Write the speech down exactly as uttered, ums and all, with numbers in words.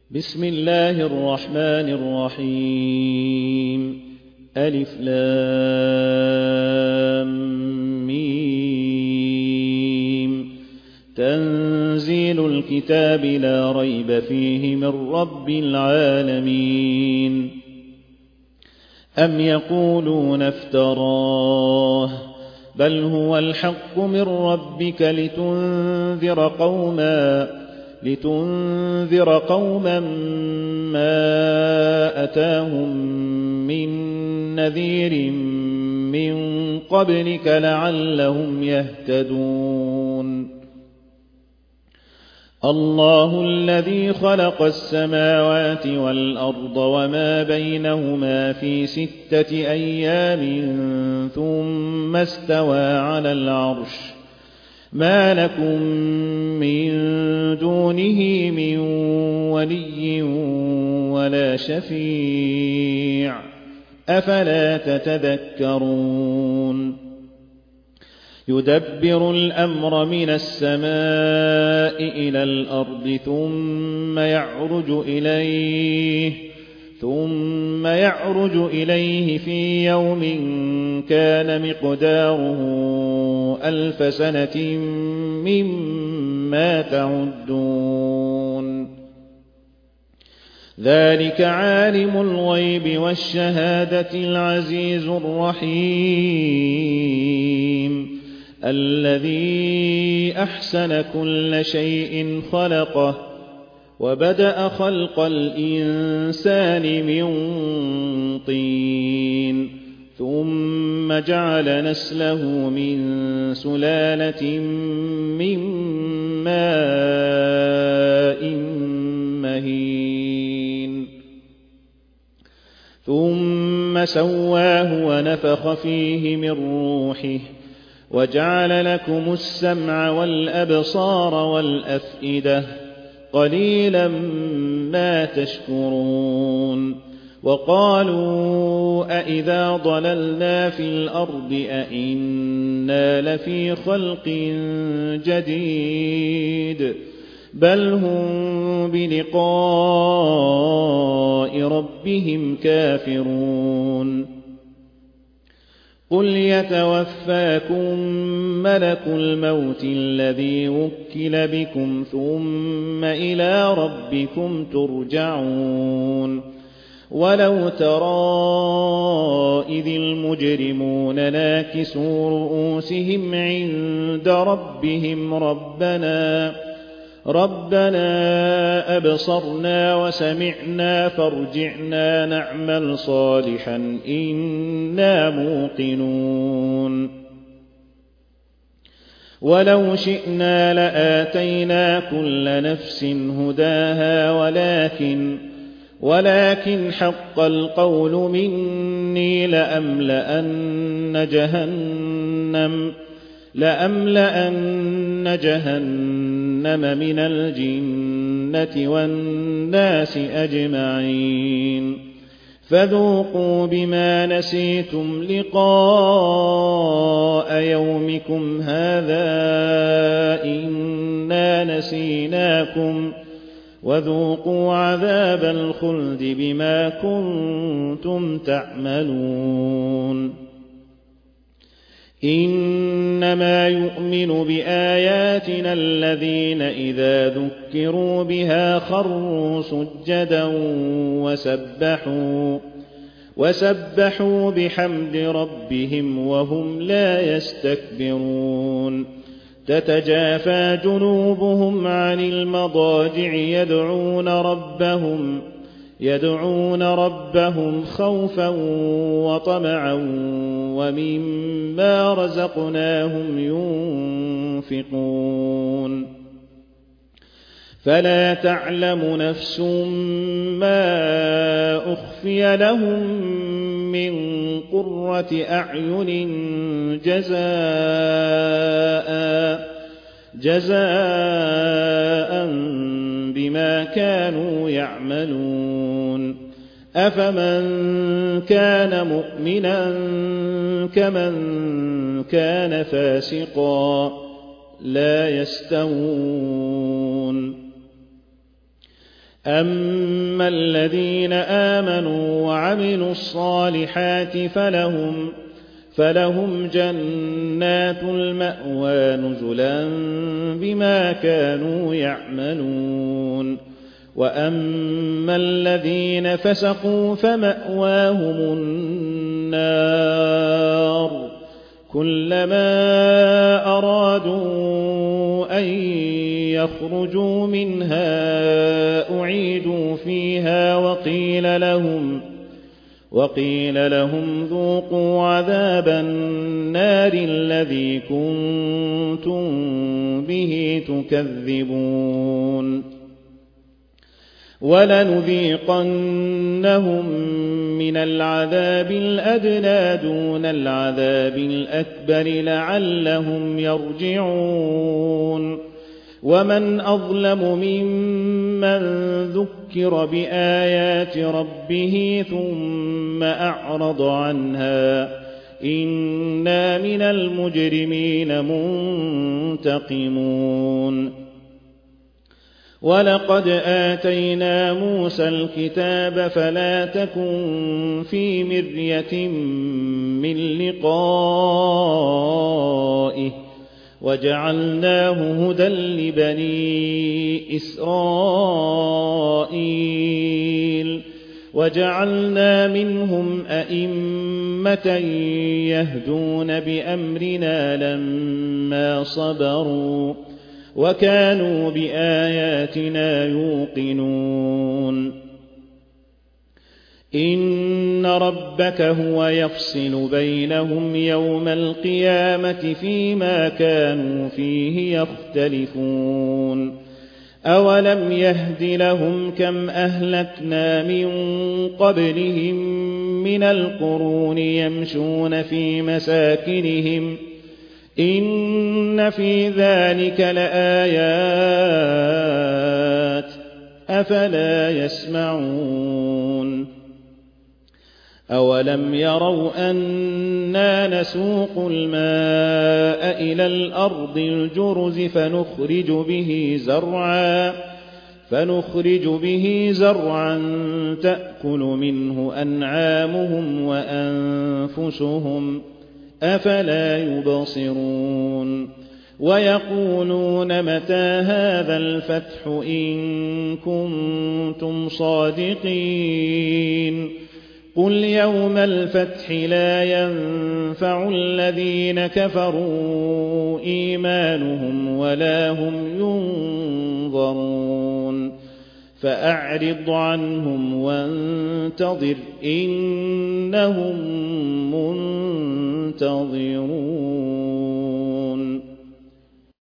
بسم الله الرحمن الرحيم. ألف لام ميم. تنزيل الكتاب لا ريب فيه من رب العالمين. أم يقولون افتراه بل هو الحق من ربك لتنذر قوما لتنذر قوما ما أتاهم من نذير من قبلك لعلهم يهتدون. الله الذي خلق السماوات والأرض وما بينهما في ستة أيام ثم استوى على العرش ما لكم من دونه من ولي ولا شفيع أفلا تتذكرون. يدبر الأمر من السماء إلى الأرض ثم يعرج إليه ثم يعرج إليه في يوم كان مقداره ألف سنة مما تعدون. ذلك عالم الغيب والشهادة العزيز الرحيم الذي أحسن كل شيء خلقه وبدأ خلق الإنسان من طين ثم جعل نسله من سلالة من ماء مهين ثم سواه ونفخ فيه من روحه وجعل لكم السمع والأبصار والأفئدة قليلا ما تشكرون. وقالوا أإذا ضللنا في الأرض أإنا لفي خلق جديد بل هم بلقاء ربهم كافرون. قل يتوفاكم ملك الموت الذي وكل بكم ثم إلى ربكم ترجعون. ولو ترى إذ المجرمون ناكسوا رؤوسهم عند ربهم ربنا ربنا أبصرنا وسمعنا فارجعنا نعمل صالحا إنا موقنون. ولو شئنا لآتينا كل نفس هداها ولكن ولكن حق القول مني لأملأن جهنم لأملأن جهنم من الجنة والناس أجمعين. فذوقوا بما نسيتم لقاء يومكم هذا إنا نسيناكم وذوقوا عذاب الخلد بما كنتم تعملون. إنما يؤمن بآياتنا الذين إذا ذكروا بها خروا سجدا وسبحوا وسبحوا بحمد ربهم وهم لا يستكبرون. تتجافى جنوبهم عن المضاجع يدعون ربهم يدعون ربهم خوفا وطمعا ومما رزقناهم ينفقون. فلا تعلم نفس ما أخفي لهم من قرة أعين جزاء جزاء بما كانوا يعملون. أفمن كان مؤمنا كمن كان فاسقا لا يستوون. أما الذين آمنوا وعملوا الصالحات فلهم, فلهم جنات المأوى نزلا بما كانوا يعملون. وأما الذين فسقوا فمأواهم النار كلما أرادوا أن يخرجوا منها أعيدوا فيها وقيل لهم, وقيل لهم ذوقوا عذاب النار الذي كنتم به تكذبون. ولنذيقنهم من العذاب الأدنى دون العذاب الأكبر لعلهم يرجعون. ومن أظلم ممن ذكر بآيات ربه ثم أعرض عنها إنا من المجرمين منتقمون. ولقد آتينا موسى الكتاب فلا تكن في مرية من لقائه وجعلناه هدى لبني إسرائيل وجعلنا منهم أئمة يهدون بأمرنا لما صبروا وكانوا بآياتنا يوقنون. إن ربك هو يفصل بينهم يوم القيامة فيما كانوا فيه يختلفون. أولم يهد لهم كم أهلكنا من قبلهم من القرون يمشون في مساكنهم إن في ذلك لآيات أفلا يسمعون. أولم يروا أنا نسوق الماء إلى الأرض الجرز فنخرج به زرعا فنخرج به زرعا تأكل منه أنعامهم وأنفسهم أفلا يبصرون. ويقولون متى هذا الفتح إن كنتم صادقين قل يوم الفتح لا ينفع الذين كفروا إيمانهم ولا هم ينظرون. فأعرض عنهم وانتظر إنهم منتظرون.